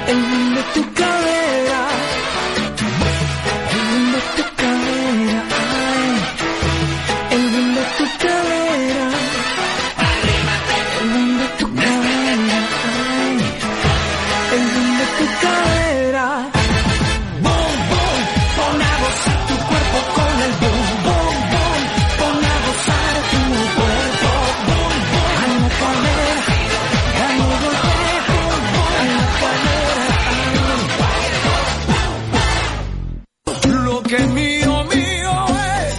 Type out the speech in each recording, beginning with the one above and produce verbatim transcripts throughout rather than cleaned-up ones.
el boom de tu cadera, el boom de tu cadera, ay, el boom de tu cadera, el boom de tu cadera, ay, el boom de tu cadera. Boom, boom, pon a gozar tu cuerpo con el boom, boom, boom, pon a gozar tu cuerpo, boom, boom, a la cadera, a la golpeo, a la cadera. Lo que es mío, mío es,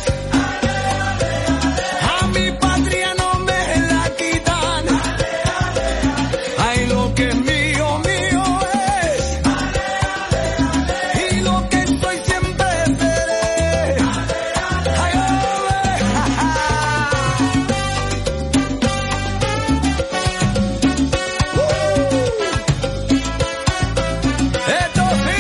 a mi patria no me la quitan. Ay, lo que es mío, mío es, y lo que soy siempre seré. Ay, esto sí.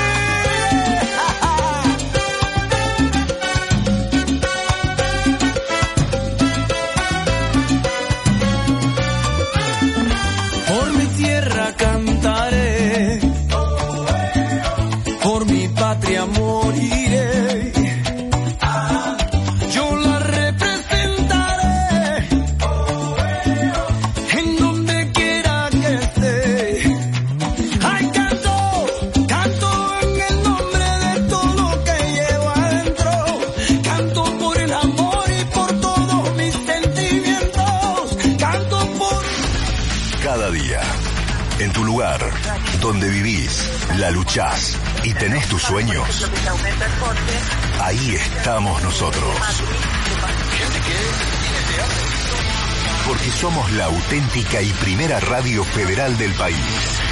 Por mi tierra cantaré, por mi patria moriré, yo la representaré en donde quiera que esté. Ay, canto, canto en el nombre de todo lo que llevo adentro, canto por el amor y por todos mis sentimientos, canto por... Cada día, en tu lugar, donde vivís, la luchás y tenés tus sueños, ahí estamos nosotros. Porque somos la auténtica y primera radio federal del país.